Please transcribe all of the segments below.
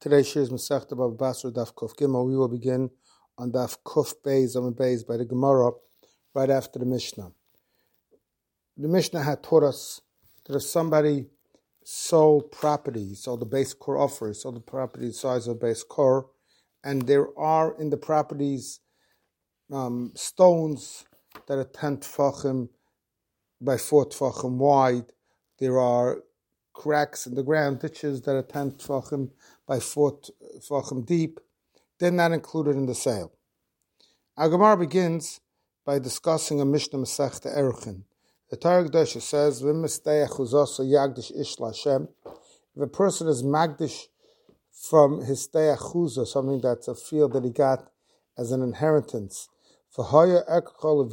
Today's shir is Masechta Bava Basra Daf Kuf Gimel. We will begin on Daf Kuf Beis Amud Beis by the Gemara right after the Mishnah. The Mishnah had taught us that if somebody sold property, sold the base core offer, sold the property the size of base core, and there are in the properties stones that are 10 tfachim by 4 tfachim wide. There are cracks in the ground, ditches that are 10 tfachim by 4 tfachim deep. They're not included in the sale. Our Gemara begins by discussing a Mishnah Masechta Erchin. The Torah Kedosha says, if a person is magdish from his stei achuzah, something that's a field that he got as an inheritance, that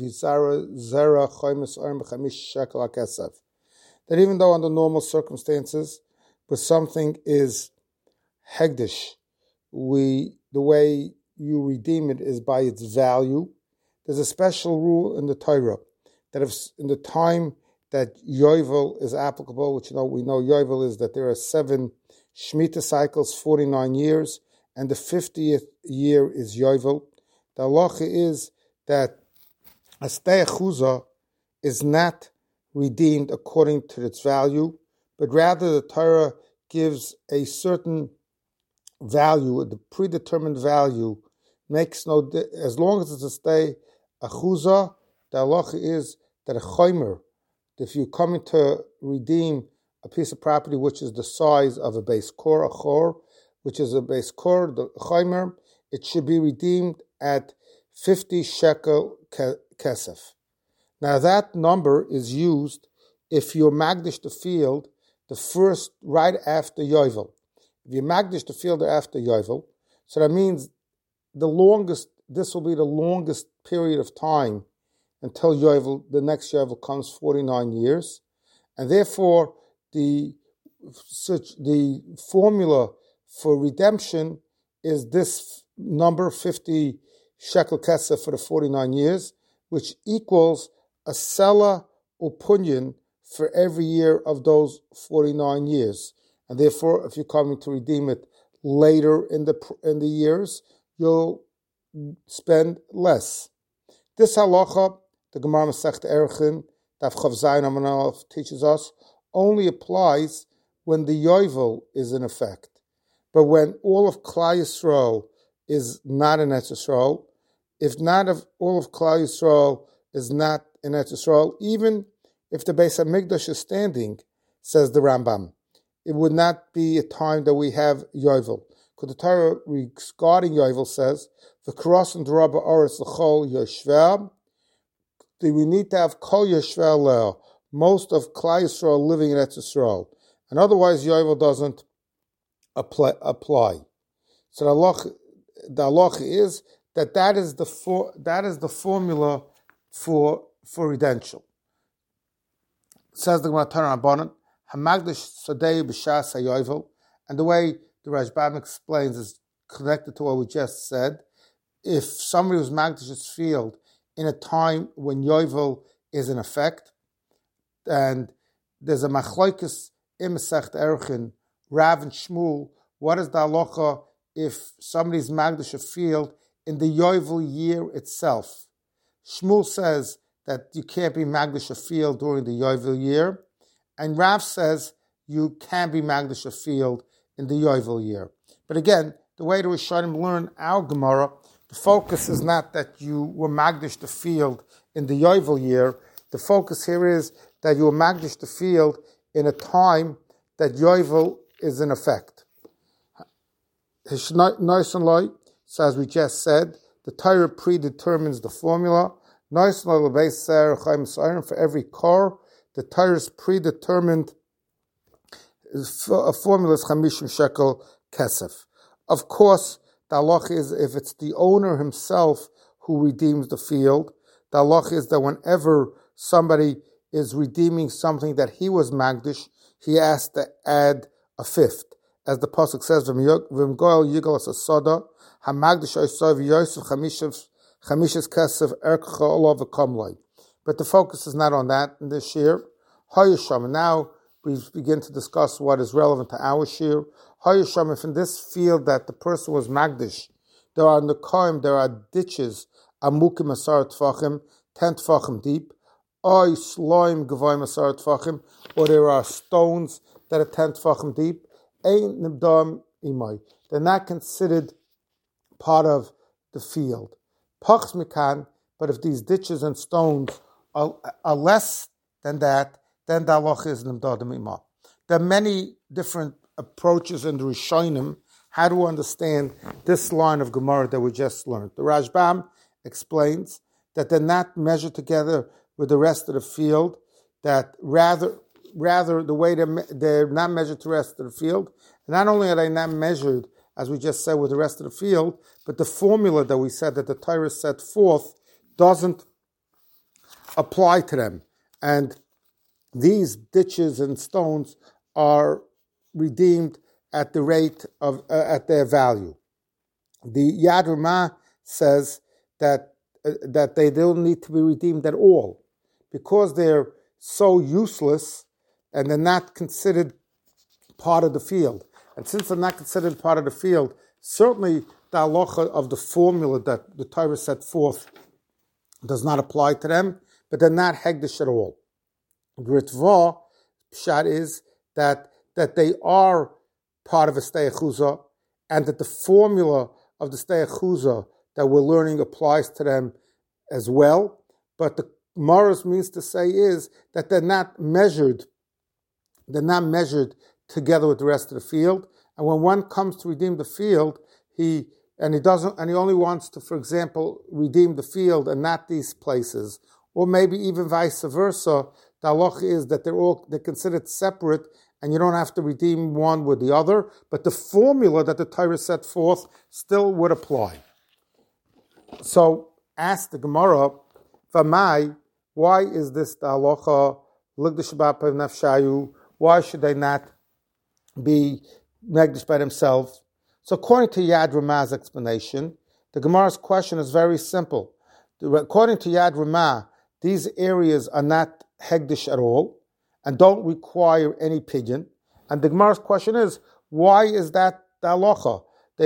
even though under normal circumstances, but something is hegdish, the way you redeem it is by its value. There's a special rule in the Torah that if in the time that Yovel is applicable, which we know Yovel is that there are 7 Shemitah cycles, 49 years, and the 50th year is Yovel. The halacha is that a stei achuzah is not redeemed according to its value, but rather the Torah gives a certain value, the predetermined value, makes as long as it's a stei achuzah, the halacha is that a chomer, if you're coming to redeem a piece of property which is the size of a base core, a chor, which is a base core, the chomer, it should be redeemed at 50 shekel kesef. Now that number is used if you magdish the field the first right after Yovel. If you magdish the field after Yovel, so that means this will be the longest period of time until Yovel, the next Yovel comes 49 years. And therefore the formula for redemption is this number, 50 shekel kesef for the 49 years, which equals a sela upunyan for every year of those 49 years. And therefore, if you're coming to redeem it later in the years, you'll spend less. This halacha, the Gemara Masechta Erchin, Daf Chav Zayin Amud Aleph teaches us, only applies when the Yovel is in effect. But when all of Klal Yisrael is not in Eretz Yisrael, if not of all of Klal Yisrael is not in Eretz Yisrael, even if the Beis HaMikdash is standing, says the Rambam, it would not be a time that we have Yovel. Because the Torah regarding Yovel says, "V'karos and Rabba Oretz l'chol Yoshveh." We need to have Kol Yoshveh Leo, most of Klal Yisrael living in Eretz Yisrael, and otherwise Yovel doesn't apply. So the halacha is that is the formula for redemption. Says the Gemara Rabbanan, Hamagdish Sadei b'shas haYovel, and the way the Rashbam explains is connected to what we just said. If somebody was magdish his field in a time when Yovel is in effect, and there's a machlokes in Masechta Erchin, Rav and Shmuel, what is the halacha if somebody's magdish a field in the Yovel year itself? Shmuel says that you can't be magdish a field during the Yovel year, and Rav says you can be magdish a field in the Yovel year. But again, the way the Rishonim learn our Gemara, the focus is not that you were magdish the field in the Yovel year. The focus here is that you were magdish the field in a time that Yovel is in effect. So as we just said, the Torah predetermines the formula. For every core, the Torah is predetermined. A formula is 50 shekel kesef. Of course, the halacha is if it's the owner himself who redeems the field, the halacha is that whenever somebody is redeeming something that he was magdish, he has to add a fifth. As the pasuk says, "V'im goel yigal as a soda, hamagdish oisav yosef chamishes kesef erkcha olav v'kamlai." But the focus is not on that in this year. Hayasham. Now we begin to discuss what is relevant to our shir. Hayusham, if in this field that the person was Magdish, there are Nekaim, there are ditches, Amukim Asar Tfachim, 10 Tfachim deep, Oy Sloim Gavoim Asar Tfachim, or there are stones that are 10 Tfachim deep, Ein Nibdam Imai. They're not considered part of the field. Pachs Mikan, but if these ditches and stones are less than that, then the halacha is Nibdadim Imai. There are many different approaches in the Rishonim how to understand this line of Gemara that we just learned. The Rashbam explains that they're not measured together with the rest of the field, that rather the way they're not measured to the rest of the field. And not only are they not measured, as we just said, with the rest of the field, but the formula that we said that the Torah set forth doesn't apply to them. And these ditches and stones are redeemed at the rate of at their value. The Yad Ramah says that they don't need to be redeemed at all because they're so useless and they're not considered part of the field. And since they're not considered part of the field, certainly the halacha of the formula that the Torah set forth does not apply to them, but they're not hegdish at all. Gritva pshat is that they are part of a stei achuzah, and that the formula of the stei achuzah that we're learning applies to them as well. But the Maris means to say is that they're not measured together with the rest of the field. And when one comes to redeem the field, he only wants to, for example, redeem the field and not these places, or maybe even vice versa. The halacha is that they're considered separate, and you don't have to redeem one with the other, but the formula that the Torah set forth still would apply. So, ask the Gemara, Vamai, why is this the halacha? Why should they not be negdish by themselves? So, according to Yad Ramah's explanation, the Gemara's question is very simple. According to Yad Ramah, these areas are not hegdish at all and don't require any pidyon. And the Gemara's question is, why is that the halacha?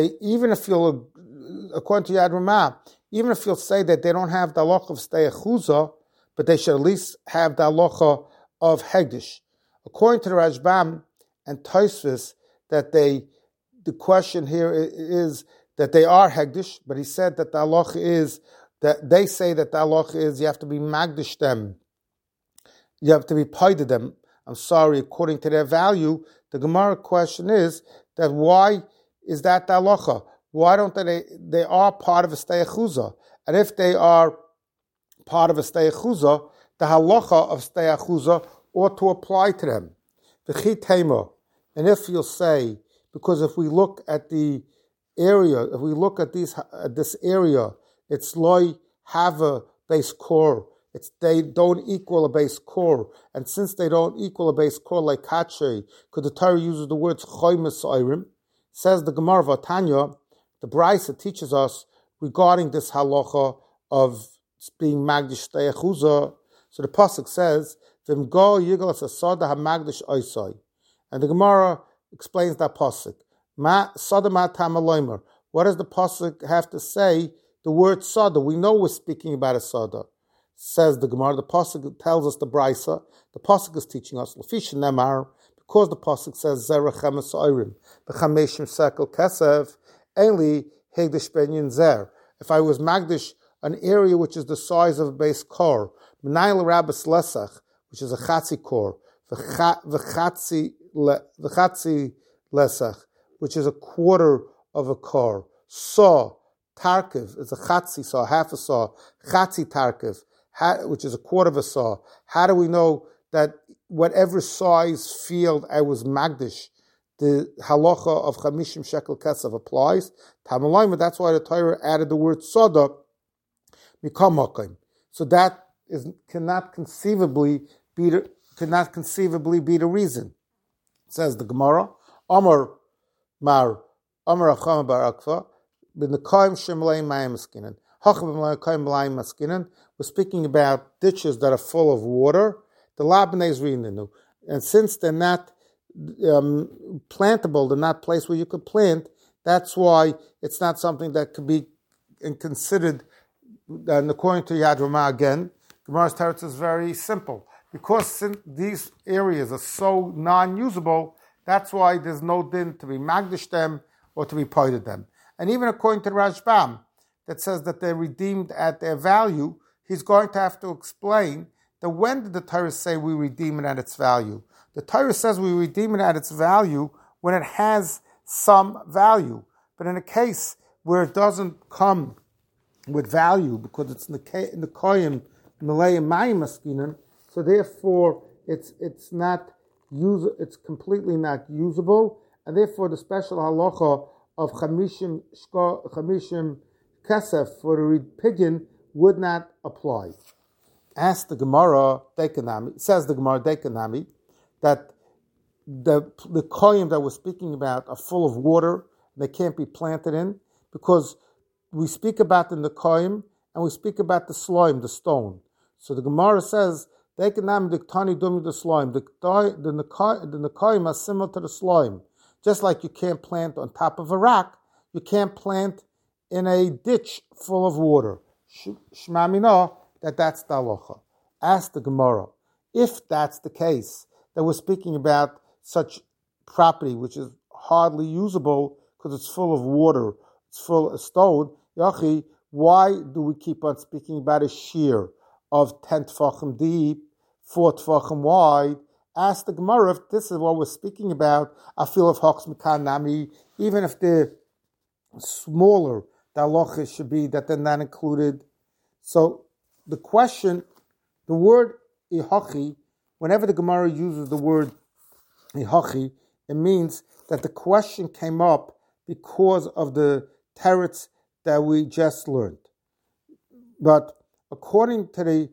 According to Yad Ramah, even if you'll say that they don't have the halacha of stei achuzah, but they should at least have the halacha of hegdish. According to the Rashbam and Tosfos, that the question here is that they are hegdish, but he said that the halacha is that they say that the halacha is you have to be magdish them. You have to be paid them. I'm sorry, according to their value. The Gemara question is that why is that the halacha? Why don't they are part of a stei achuzah? And if they are part of a stei achuzah, the halacha of stei achuzah ought to apply to them. And if you'll say, because if we look at the area, if we look at this area, it's loy have a base core. They don't equal a base core, and since they don't equal a base core like Kache, because the Torah uses the words Choymes Oyrim, says the Gemara Vatanya, the Brisa teaches us regarding this halacha of being Magdish Stei Achuzah. So the pasuk says, "V'im go yigal asada hamagdish oisai," and the Gemara explains that pasuk. Ma sada ma tamaloimer. What does the pasuk have to say? The word sada. We know we're speaking about a sada. Says the Gemara, the pasuk tells us the Brisa. The pasuk is teaching us Lafish Nemar, because the pasuk says Zerachem Esoirim, B'Chameshim Sekel Kesef, Eli Hegdish Benyin Zer. If I was Magdish, an area which is the size of a base core, M'nayil Rabbis Lesach, which is a Chatzi core, V'Chatzi Lesach, which is a quarter of a core, Saw, Tarkiv, is a Chatzi saw, half a saw, Chatzi Tarkiv, which is a quarter of a saw. How do we know that whatever size field I was magdish, the halacha of chamishim shekel kesef applies? Tamalayim, that's why the Torah added the word soda, mikam makim. So that cannot conceivably be the reason. Says the Gemara, Amar Achama bar Akva, b'nekayim shemleim mayim maskinan. We're speaking about ditches that are full of water. The labne is reading, and since they're not plantable. They're not placed where you could plant. That's why it's not something that could be considered. And according to Yad Ramah again, Gemara's teretz is very simple. Because these areas are so non-usable, that's why there's no din to be magdish them or to be pointed them. And even according to the Rashbam, that says that they're redeemed at their value, he's going to have to explain that when did the Torah say we redeem it at its value? The Torah says we redeem it at its value when it has some value. But in a case where it doesn't come with value because it's Nekoyim, Malay Mayim Maskinan, so therefore it's completely not usable, and therefore the special halacha of chamishim kesef for the pidyon would not apply. Ask the Gemara Dekanami, says the Gemara Dekanami, that the koyim that we're speaking about are full of water, they can't be planted in, because we speak about the koyim and we speak about the sloim, the stone. So the Gemara says, Dekanami diktani dumi the sloim. The koyim are similar to the sloim. Just like you can't plant on top of a rock, you can't plant in a ditch full of water. Shema mina, that's the halacha. Ask the Gemara, if that's the case, that we're speaking about such property which is hardly usable because it's full of water, it's full of stone, Yachi, why do we keep on speaking about a shear of 10 tefachim deep, 4 tefachim wide? Ask the Gemara if this is what we're speaking about. I feel of Hoks Mikan Nami, even if they're smaller, the halacha should be that they're not included. So the question, the word ihachi, whenever the Gemara uses the word ihachi, it means that the question came up because of the teretz that we just learned. But according to the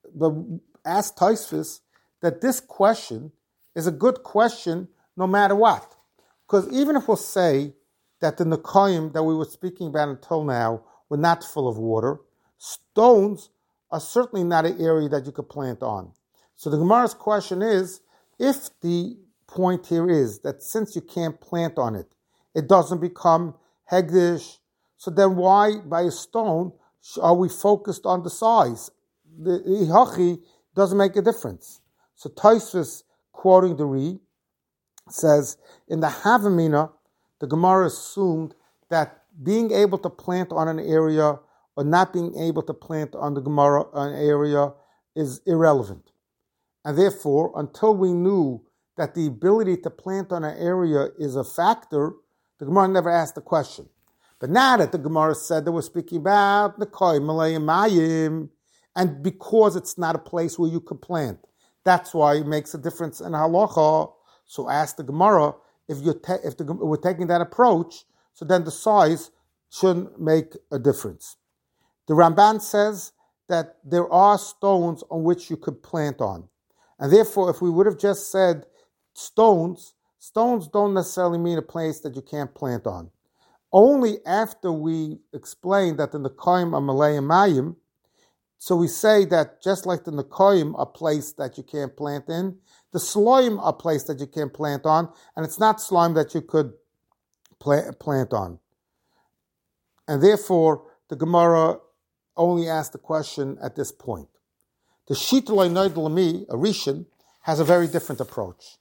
ask Tosfos, that this question is a good question no matter what. Because even if we'll say that the Nekoyim that we were speaking about until now were not full of water, stones are certainly not an area that you could plant on. So the Gemara's question is, if the point here is that since you can't plant on it, it doesn't become hegdish, so then why by a stone are we focused on the size? The ihachi doesn't make a difference. So Tosfos, quoting the Ri, says, in the Havamina, the Gemara assumed that being able to plant on an area or not being able to plant on the Gemara an area is irrelevant. And therefore, until we knew that the ability to plant on an area is a factor, the Gemara never asked the question. But now that the Gemara said that we're speaking about the Koyim, Malayim, Mayim, and because it's not a place where you could plant, that's why it makes a difference in halacha. So ask the Gemara, if we're taking that approach, so then the size shouldn't make a difference. The Ramban says that there are stones on which you could plant on. And therefore, if we would have just said stones don't necessarily mean a place that you can't plant on. Only after we explain that the Nekoyim are Malayim Mayim, so we say that just like the Nekoyim are a place that you can't plant in, the Sloim are a place that you can't plant on, and it's not slime that you could plant on. And therefore, the Gemara only asked the question at this point. The Shitulay Noid Lami, a Rishon, has a very different approach.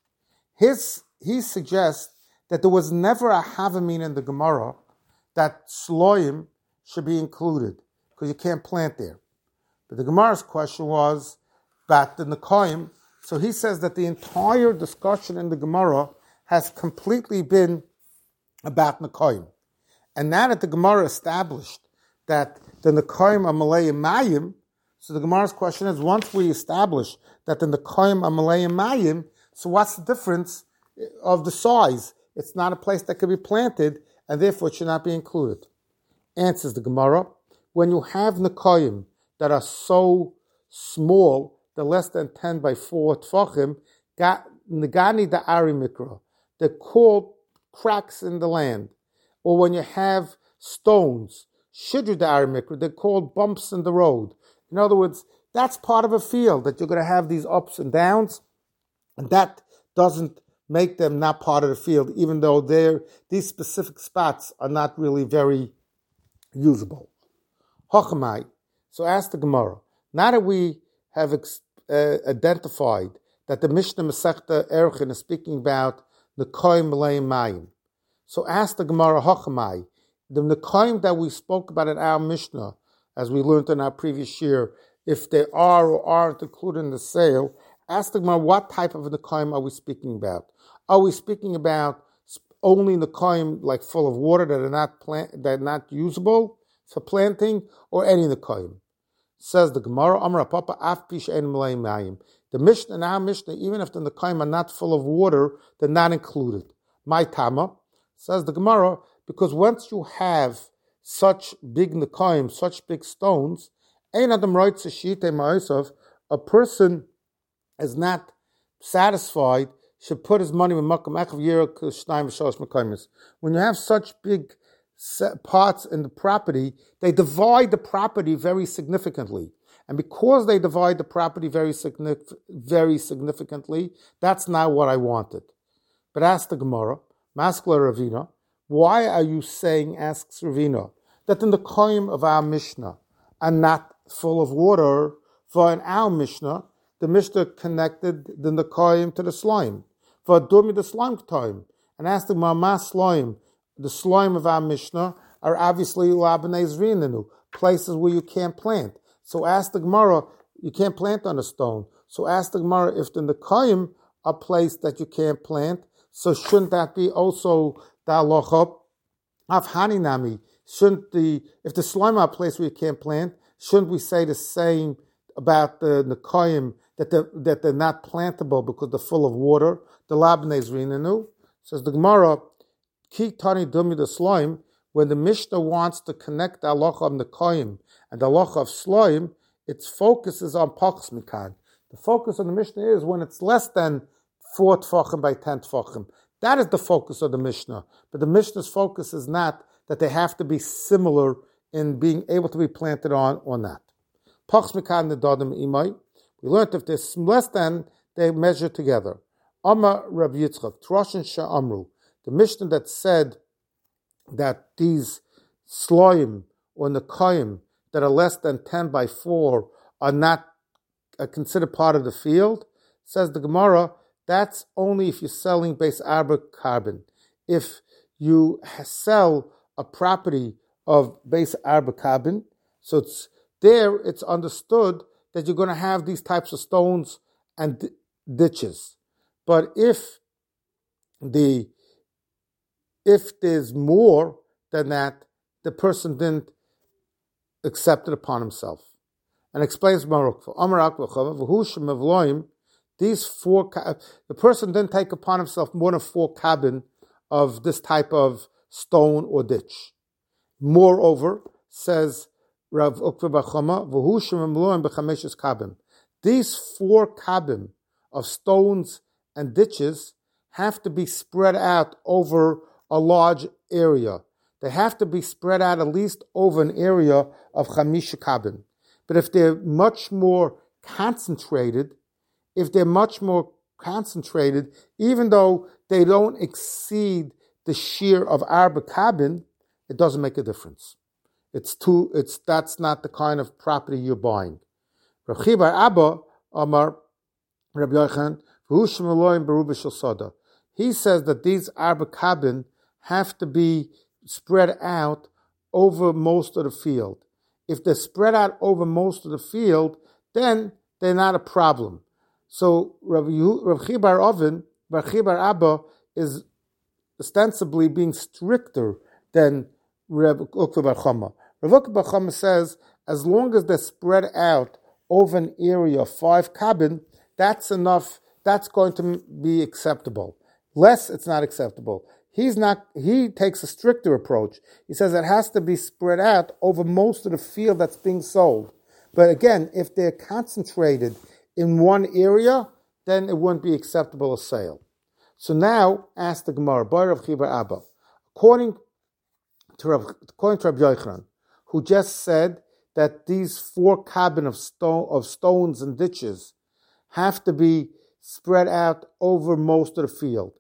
He suggests that there was never a Havamin in the Gemara that Sloim should be included, because you can't plant there. But the Gemara's question was about the Nekoyim. So he says that the entire discussion in the Gemara has completely been about Nekoyim. And now that the Gemara established that the Nekoyim are Malayim Mayim, so the Gemara's question is, once we establish that the Nekoyim are Malayim Mayim, so what's the difference of the size? It's not a place that could be planted, and therefore it should not be included. Answers the Gemara, when you have Nekoyim that are so small, they're less than 10 by 4 tfachim, negani da'ari mikra. They're called cracks in the land. Or when you have stones, shidru da'ari mikra, they're called bumps in the road. In other words, that's part of a field, that you're going to have these ups and downs, and that doesn't make them not part of the field, even though these specific spots are not really very usable. Hochamai. So ask the Gemara. Now that we have identified that the Mishnah Masechta Erchin is speaking about Nekoim Leim Mayim, so ask the Gemara Hochamai. The Nekoim that we spoke about in our Mishnah, as we learned in our previous year, if they are or aren't included in the sale, ask the Gemara, what type of Nekoim are we speaking about? Are we speaking about only Nekoim like full of water that are not usable for planting, or any Nekoim? Says the Gemara, Amar Papa Af Pish Ein Malay Mayim. The Mishnah and our Mishnah, even if the Nekoim are not full of water, they're not included. My Tama, says the Gemara, because once you have such big Nekoim, such big stones, Ein Adam Roitz Shite Ma'asav, a person is not satisfied, should put his money in Makam Echav Yira Kshnayim V'Shalosh Mekaymis. When you have such big parts in the property, they divide the property very significantly. And because they divide the property very significantly, that's not what I wanted. But ask the Gemara, Maskla Ravina, why are you saying, asks Ravina, that in the Nekoim of our Mishnah are not full of water? For in our Mishnah, the Mishnah connected the Nekoim to the slime. For Dumi the slime time. And asked the Gemara, slime, the slime of our Mishnah are obviously Labanei Zrinenu, places where you can't plant. So ask the Gemara, you can't plant on a stone. So ask the Gemara, if the Nekoim are placed that you can't plant, so shouldn't that be also the halacha of Haninami? If the slime are placed where you can't plant, shouldn't we say the same about the Nekoim, that they're not plantable because they're full of water? The Labanei Zrinenu. Says the Gemara, Ki Tani Dumi the slime, when the Mishnah wants to connect the halacha of Nekoim and the halacha of slime, its focus is on Pachas Mikan. The focus of the Mishnah is when it's less than 4 tfachim by 10 tfachim. That is the focus of the Mishnah. But the Mishnah's focus is not that they have to be similar in being able to be planted on or not. Pachas Mikan Nedadim Imai. We learned if there's less than, they measure together. Amar Rabbi Yitzchak, Troshin Sha'amru. The Mishnah that said that these sloim or Nekoim that are less than 10 by 4 are not considered part of the field, says the Gemara, that's only if you're selling base arbor carbon. If you sell a property of base arbor carbon, so it's understood that you're going to have these types of stones and ditches. But if there's more than that, the person didn't accept it upon himself. And explains these the person didn't take upon himself more than 4 kabin of this type of stone or ditch. Moreover, says Rav Ukva Bachama, these 4 kabin of stones and ditches have to be spread out over a large area. They have to be spread out at least over an area of Chamisha Kabin. But if they're much more concentrated, even though they don't exceed the shear of Arba Kabin, it doesn't make a difference. That's not the kind of property you're buying. Rav Chibar Abba Amar Rabbi Yochanan, he says that these Arba Kabin have to be spread out over most of the field. If they're spread out over most of the field, then they're not a problem. So Rav Chibar Abba is ostensibly being stricter than Rav Ukva Bar Chama. Rav Ukva Bar Chama says, as long as they're spread out over an area of 5 kabin, that's enough. That's going to be acceptable. Less, it's not acceptable. He takes a stricter approach. He says it has to be spread out over most of the field that's being sold. But again, if they're concentrated in one area, then it wouldn't be acceptable as sale. So now, ask the Gemara, Rav Chibar Abba, according to Rabbi Yochanan, who just said that these 4 kabin of stones and ditches have to be spread out over most of the field.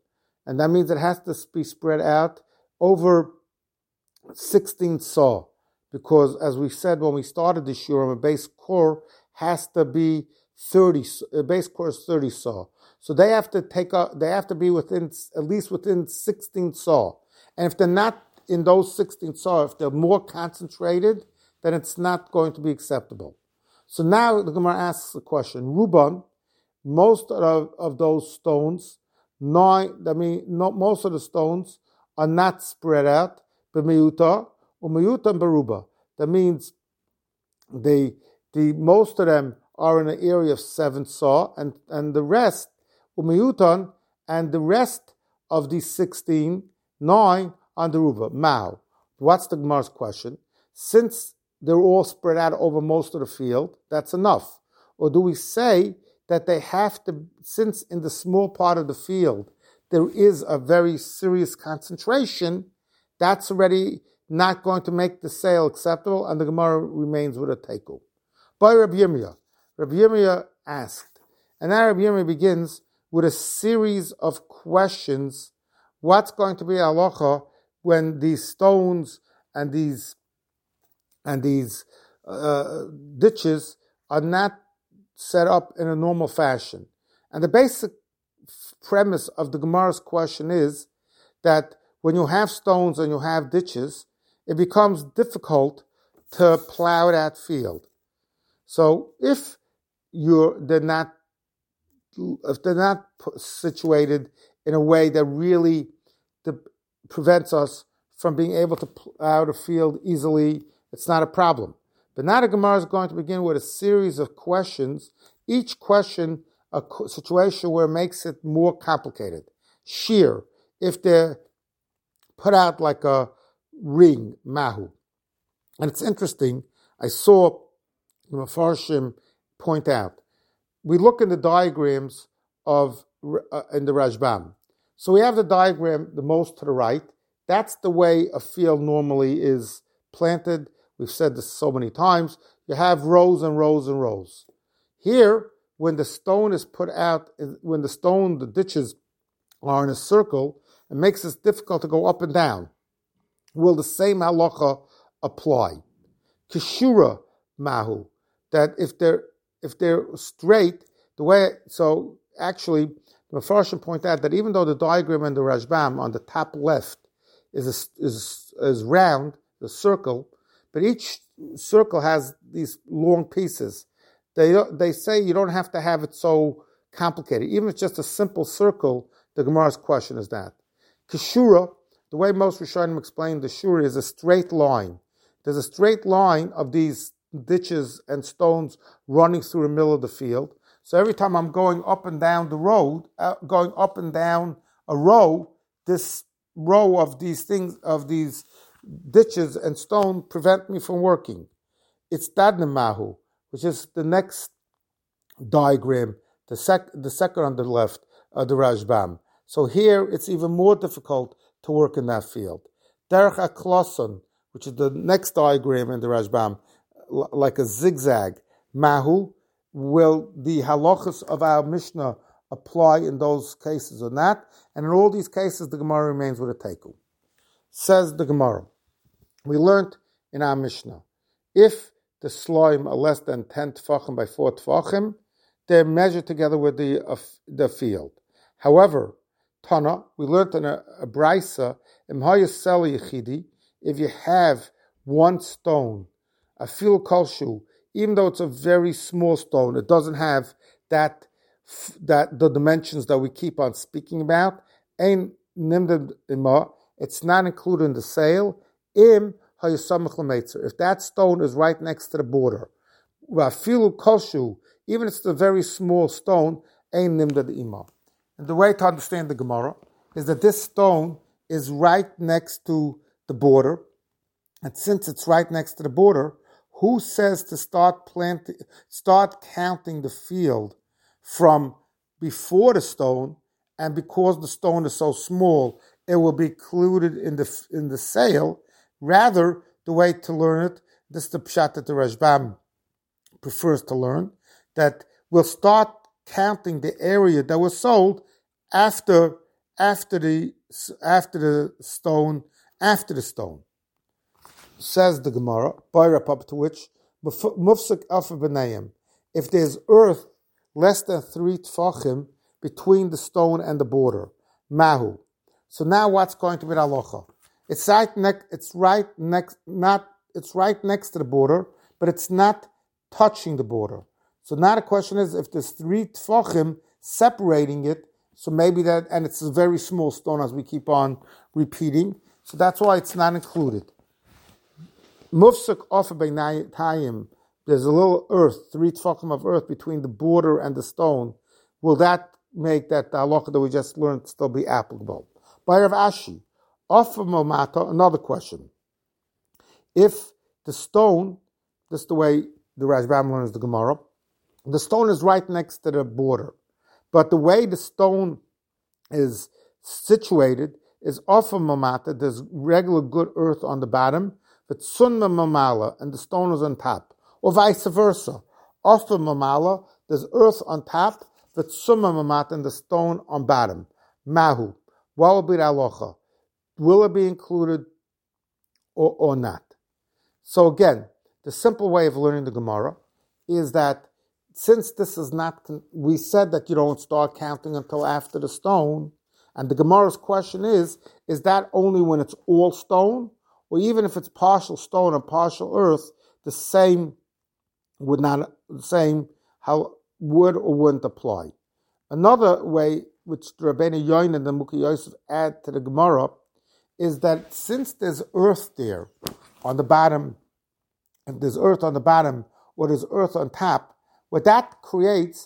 and that means it has to be spread out over 16 saw, because as we said when we started the shiurim, a base core has to be 30. A base core is 30 saw, so they have to be within at least within 16 saw, and if they're not in those 16 saw, if they're more concentrated, then it's not going to be acceptable. So now the Gemara asks the question: Ruban, most of those stones, most of the stones are not spread out. B'miyuta u'miyuta beruba. That means the most of them are in an area of 7 saw, and the rest u'miyutan, and the rest of these 16, 9 on the ruba. Mao. What's the Gemara's question? Since they're all spread out over most of the field, that's enough. Or do we say that they have to, since in the small part of the field there is a very serious concentration, that's already not going to make the sale acceptable, and the Gemara remains with a teiku. By Rabbi Yirmiyah asked, and now Rabbi Yirmiyah begins with a series of questions. What's going to be halacha when these stones and these ditches are not set up in a normal fashion? And the basic premise of the Gemara's question is that when you have stones and you have ditches, it becomes difficult to plow that field. So if they're not situated in a way that really prevents us from being able to plow the field easily, it's not a problem. But now the Gemara is going to begin with a series of questions, each question a situation where it makes it more complicated. Shear, if they're put out like a ring, mahu. And it's interesting, I saw the Mefarshim point out, we look in the diagrams in the Rashbam. So we have the diagram the most to the right. That's the way a field normally is planted. We've said this so many times. You have rows and rows and rows. Here, when the stone is put out, the ditches are in a circle, it makes it difficult to go up and down. Will the same halacha apply? Kishura mahu, that if they're straight, so actually, the Mefarshim point out that even though the diagram in the Rashbam on the top left is round, the circle, but each circle has these long pieces. They say you don't have to have it so complicated. Even if it's just a simple circle, the Gemara's question is that. Kishura, the way most Rishonim explain the shura, is a straight line. There's a straight line of these ditches and stones running through the middle of the field. So every time I'm going up and down the road, going up and down a row, this row of these ditches and stone prevent me from working. It's Dadnemahu, which is the next diagram, the second on the left, the Rashbam. So here it's even more difficult to work in that field. Derech HaKloson, which is the next diagram in the Rashbam, like a zigzag. Mahu, will the halachas of our Mishnah apply in those cases or not? And in all these cases, the Gemara remains with a teiku. Says the Gemara, we learned in our Mishnah, if the sloim are less than 10 tefachim by 4 tefachim, they're measured together with the field. However, Tana, we learned in a Braisa, if you have one stone, a fil kolshu, even though it's a very small stone, it doesn't have that the dimensions that we keep on speaking about. Ein nimded ima, it's not included in the sale. Im hayasamach l'meitzer, if that stone is right next to the border, filu kolshu, even if it's a very small stone, ein nimded ima. And the way to understand the Gemara is that this stone is right next to the border, and since it's right next to the border, who says to start counting the field from before the stone, and because the stone is so small, it will be included in the sale? Rather, the way to learn it, this is the pshat that the Rashbam prefers to learn, that we'll start counting the area that was sold after after the stone, says the Gemara, up to which mufsik alfa b'nayim. If there's earth less than 3 tfachim between the stone and the border, mahu. So now what's going to be the halacha? It's right next to the border, but it's not touching the border. So now the question is, if there's 3 tfachim separating it, so maybe that, and it's a very small stone as we keep on repeating, so that's why it's not included. Mufsik offer b'nayim, there's a little earth, 3 tfachim of earth between the border and the stone. Will that make that the halacha that we just learned still be applicable? By Rav Ashi, offer momata, another question. If the stone, this is the way the Rashbam learns the Gemara, the stone is right next to the border, but the way the stone is situated is offer momata, there's regular good earth on the bottom, but sunma mamala, and the stone is on top. Or vice versa. Offer mamala, there's earth on top, but summa mamata, and the stone on bottom. Mahu. What will be the halacha? Will it be included or not? So again, the simple way of learning the Gemara is that since this is not, we said that you don't start counting until after the stone, and the Gemara's question is that only when it's all stone? Or even if it's partial stone and partial earth, the same how would or wouldn't apply. Another way which Rabbeinu Yoin and the Mukhi Yosef add to the Gemara is that since there's earth there on the bottom, and there's earth on the bottom, or there's earth on top, what that creates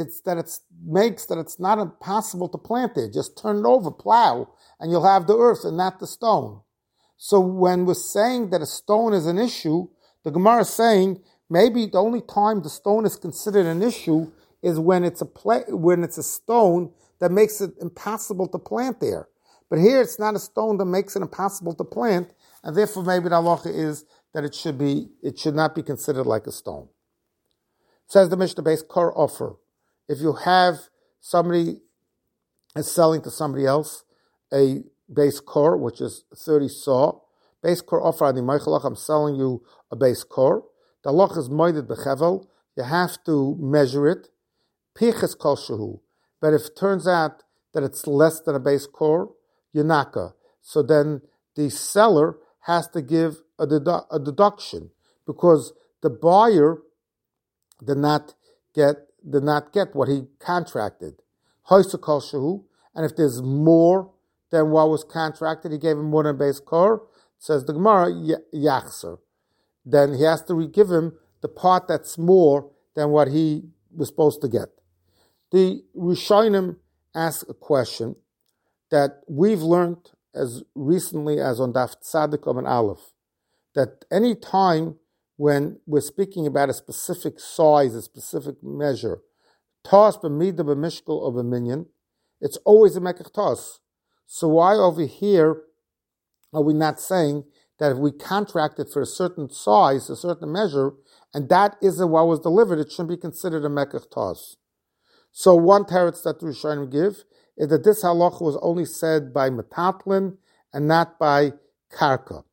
makes that it's not impossible to plant there. Just turn it over, plow, and you'll have the earth and not the stone. So when we're saying that a stone is an issue, the Gemara is saying maybe the only time the stone is considered an issue is when it's a stone that makes it impossible to plant there. But here it's not a stone that makes it impossible to plant, and therefore maybe the halacha is that it should not be considered like a stone. Says the Mishnah base kor offer. If you have somebody is selling to somebody else a base kor, which is 30 saw, base kor offer ani meichalach, I'm selling you a base kor. The halacha is moeded bechevel. You have to measure it. Piches kol shehu. But if it turns out that it's less than a base kor, yanaka. So then the seller has to give a deduction because the buyer did not get what he contracted. Hoysa kol shehu. And if there's more than what was contracted, he gave him more than base kor, says the Gemara, yachzer. Then he has to give him the part that's more than what he was supposed to get. The Rishonim ask a question that we've learned as recently as on Daf Tzadik and Aleph, that any time when we're speaking about a specific size, a specific measure, tas b'mida b'mishkel of a minion, it's always a mekach tas. So why over here are we not saying that if we contracted for a certain size, a certain measure, and that isn't what was delivered, it shouldn't be considered a mekach tas? So one teretz that the Rishonim give is that this halacha was only said by metatlin and not by karka.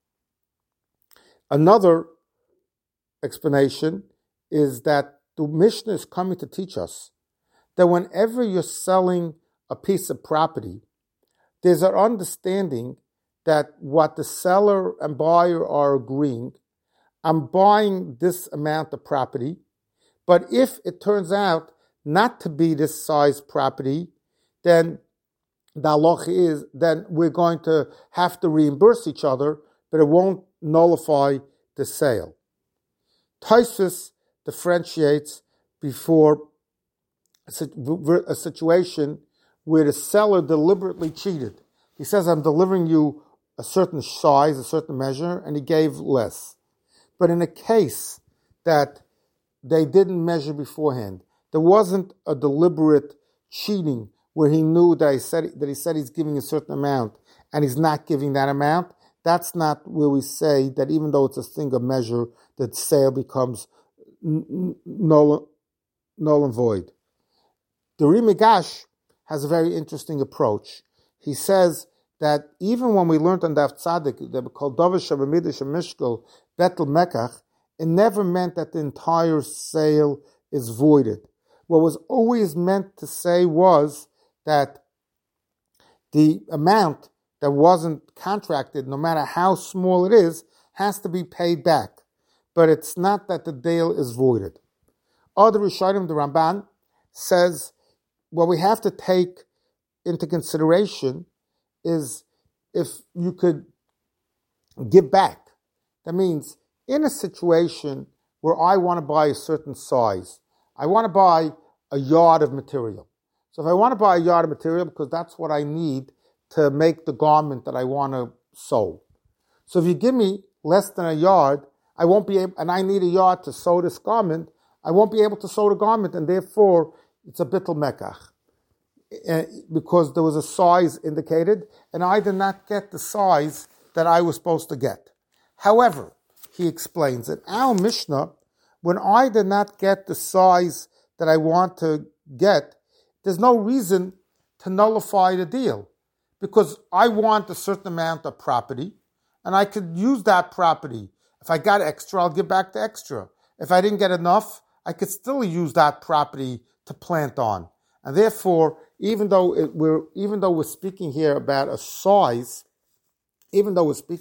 Another explanation is that the Mishnah is coming to teach us that whenever you're selling a piece of property, there's an understanding that what the seller and buyer are agreeing, I'm buying this amount of property, but if it turns out not to be this size property, then the halacha is, then we're going to have to reimburse each other, but it won't nullify the sale. Tosfos differentiates before a situation where the seller deliberately cheated. He says, I'm delivering you a certain size, a certain measure, and he gave less. But in a case that they didn't measure beforehand, there wasn't a deliberate cheating where he knew that he said he's giving a certain amount and he's not giving that amount. That's not where we say that even though it's a single measure, that sale becomes null and void. The Rimigash has a very interesting approach. he says that even when we learned on Daf Tzadik, that we call Dovish Shabamidish and Mishkel Betel Mekach, it never meant that the entire sale is voided. What was always meant to say was that the amount that wasn't contracted, no matter how small it is, has to be paid back. But it's not that the deal is voided. Other Rishonim, the Ramban, says what we have to take into consideration is if you could give back. That means in a situation where I want to buy a certain size, I want to buy a yard of material. So if I want to buy a yard of material because that's what I need to make the garment that I want to sew. So if you give me less than a yard, I won't be able, and I need a yard to sew this garment, I won't be able to sew the garment, and therefore it's a bittul mekach. Because there was a size indicated, and I did not get the size that I was supposed to get. However, he explains that our Mishnah, when I did not get the size that I want to get, there's no reason to nullify the deal. Because I want a certain amount of property, and I could use that property. If I got extra, I'll give back the extra. If I didn't get enough, I could still use that property to plant on. And therefore, even though we're speaking here about a size, it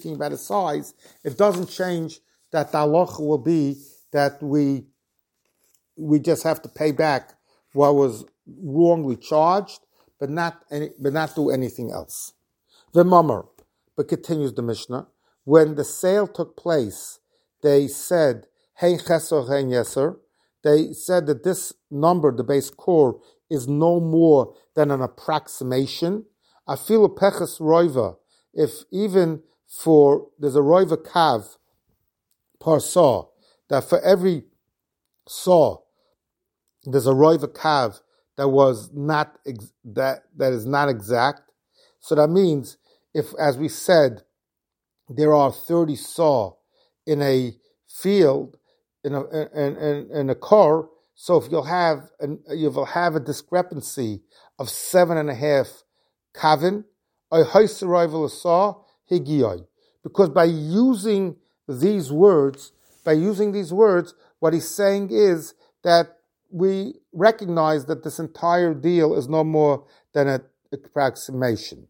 doesn't change that the halacha will be that we just have to pay back what was wrongly charged, but not do anything else. The Mamar, but continues the Mishnah, when the sale took place, they said, Hein Chesor, Hein Yeser. They said that this number, the base core, is no more than an approximation. Afilu Peches Roiva, if even there's a Roiva Kav per saw, that for every saw, there's a Roiva Kav that is not exact. So that means if, as we said, there are 30 saw in a field, in a car, so if you'll have a discrepancy of 7.5 kavin, because by using these words, what he's saying is that we recognize that this entire deal is no more than an approximation.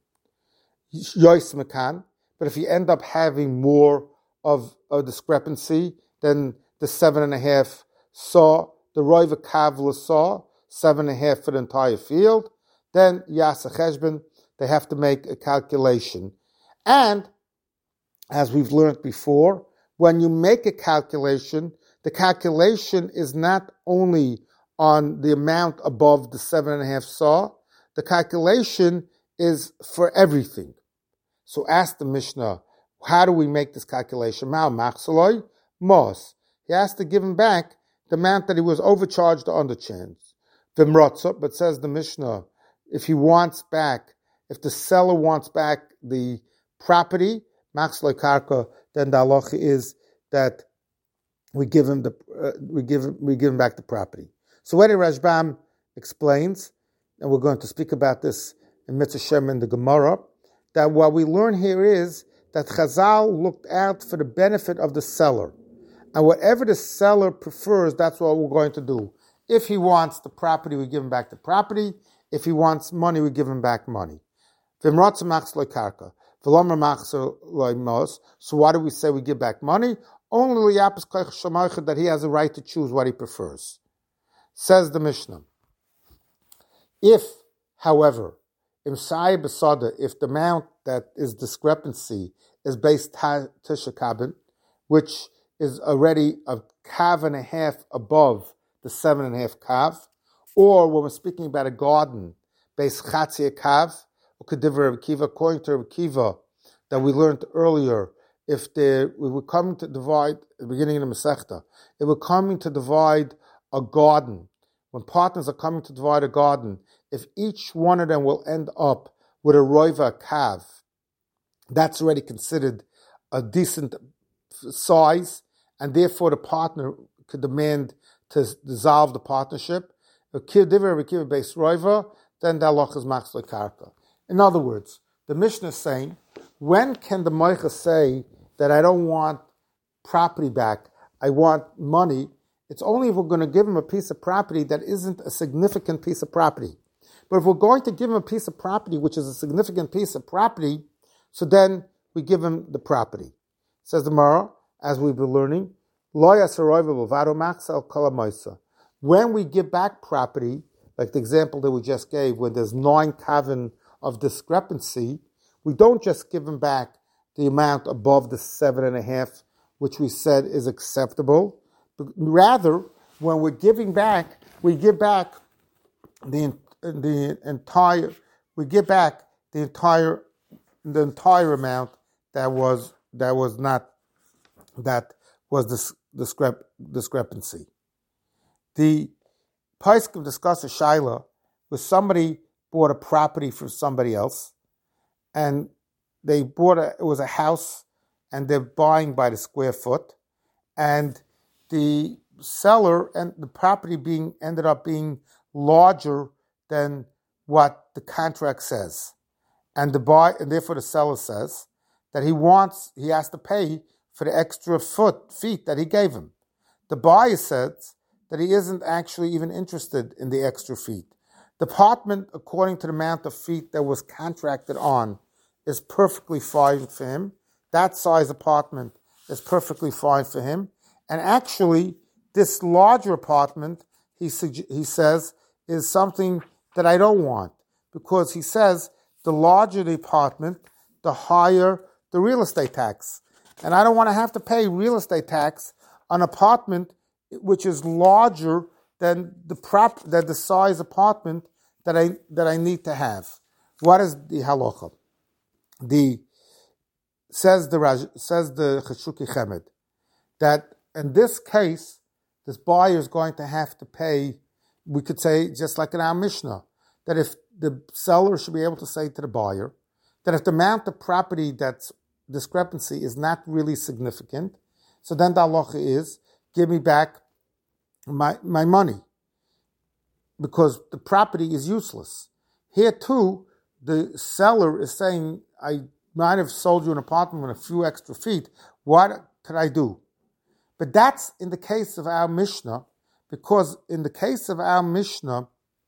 But if you end up having more of a discrepancy, then the 7.5 saw, the Roiva Kavla saw, 7.5 for the entire field, then Yasa Cheshbon, they have to make a calculation. And, as we've learned before, when you make a calculation, the calculation is not only on the amount above the 7.5 saw, the calculation is for everything. So ask the Mishnah, how do we make this calculation? Ma'al machsaloi mos. He has to give him back the amount that he was overcharged or undercharged. V'mrotza, but says the Mishnah, if the seller wants back the property, machsaloi karka, then the halacha is that we give him back the property. So when Rashbam explains, and we're going to speak about this in Mitzvah Shem in the Gemara, that what we learn here is that Chazal looked out for the benefit of the seller. And whatever the seller prefers, that's what we're going to do. If he wants the property, we give him back the property. If he wants money, we give him back money. So why do we say we give back money? Only that he has a right to choose what he prefers. Says the Mishnah. If, however, if the amount that is discrepancy is based Tisha Kabin, which is already a kav and a half above the 7.5 kav, or when we're speaking about a garden, based Chatzi kav, according to Rabbi Kiva, that we learned earlier, we were coming to divide, at the beginning of the Masechta, if we're coming to divide a garden, when partners are coming to divide a garden, if each one of them will end up with a roiva kav, that's already considered a decent size, and therefore the partner could demand to dissolve the partnership. Then the halach is machzor karka. In other words, the Mishnah is saying, when can the Moicha say that I don't want property back, I want money? It's only if we're going to give him a piece of property that isn't a significant piece of property. But if we're going to give him a piece of property which is a significant piece of property, so then we give him the property. Says the Gemara, as we've been learning, when we give back property, like the example that we just gave, where there's 9 kavin of discrepancy, we don't just give him back the amount above the 7.5, which we said is acceptable. But rather, when we're giving back, we give back the entire amount that was this discrepancy. The Paiskim discuss a shaila where somebody bought a property from somebody else, and it was a house, and they're buying by the square foot, and the seller and the property ended up being larger than what the contract says, and therefore the seller says that he has to pay for the extra feet that he gave him. The buyer says that he isn't actually even interested in the extra feet. The apartment, according to the amount of feet that was contracted on, is perfectly fine for him. That size apartment is perfectly fine for him. And actually, this larger apartment, he says, is something that I don't want, because he says the larger the apartment, the higher the real estate tax. And I don't want to have to pay real estate tax on an apartment which is larger than the size apartment that I need to have. What is the halacha? Says the Cheshuki Chemed that in this case, this buyer is going to have to pay. We could say, just like in our Mishnah, that if the seller should be able to say to the buyer that if the amount of property that's discrepancy is not really significant, so then the halacha is, give me back my money, because the property is useless. Here too, the seller is saying, I might have sold you an apartment with a few extra feet. What could I do? But that's in the case of our Mishnah, because in the case of our Mishnah,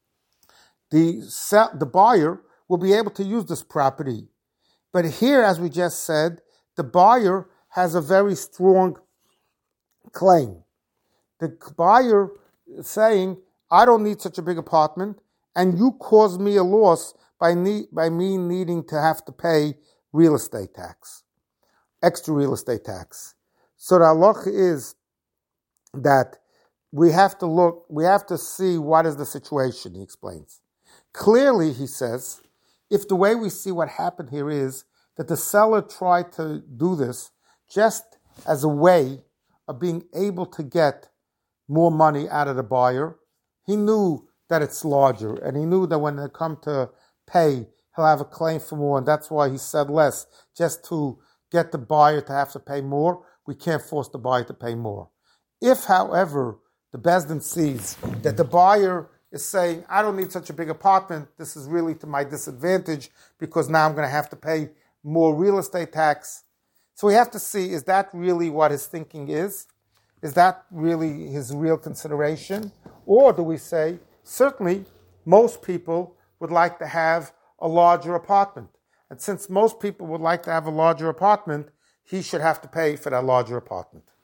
the buyer will be able to use this property. But here, as we just said, the buyer has a very strong claim. The buyer is saying, I don't need such a big apartment, and you caused me a loss by me needing to have to pay real estate tax, extra real estate tax. So the halacha is that we have to see what is the situation, he explains. Clearly, he says, if the way we see what happened here is that the seller tried to do this just as a way of being able to get more money out of the buyer, he knew that it's larger, and he knew that when they come to pay, he'll have a claim for more, and that's why he said less, just to get the buyer to have to pay more. We can't force the buyer to pay more. If, however, the Beis Din sees that the buyer is saying, I don't need such a big apartment, this is really to my disadvantage because now I'm going to have to pay more real estate tax. So we have to see, is that really what his thinking is? Is that really his real consideration? Or do we say, certainly most people would like to have a larger apartment. And since most people would like to have a larger apartment, he should have to pay for that larger apartment.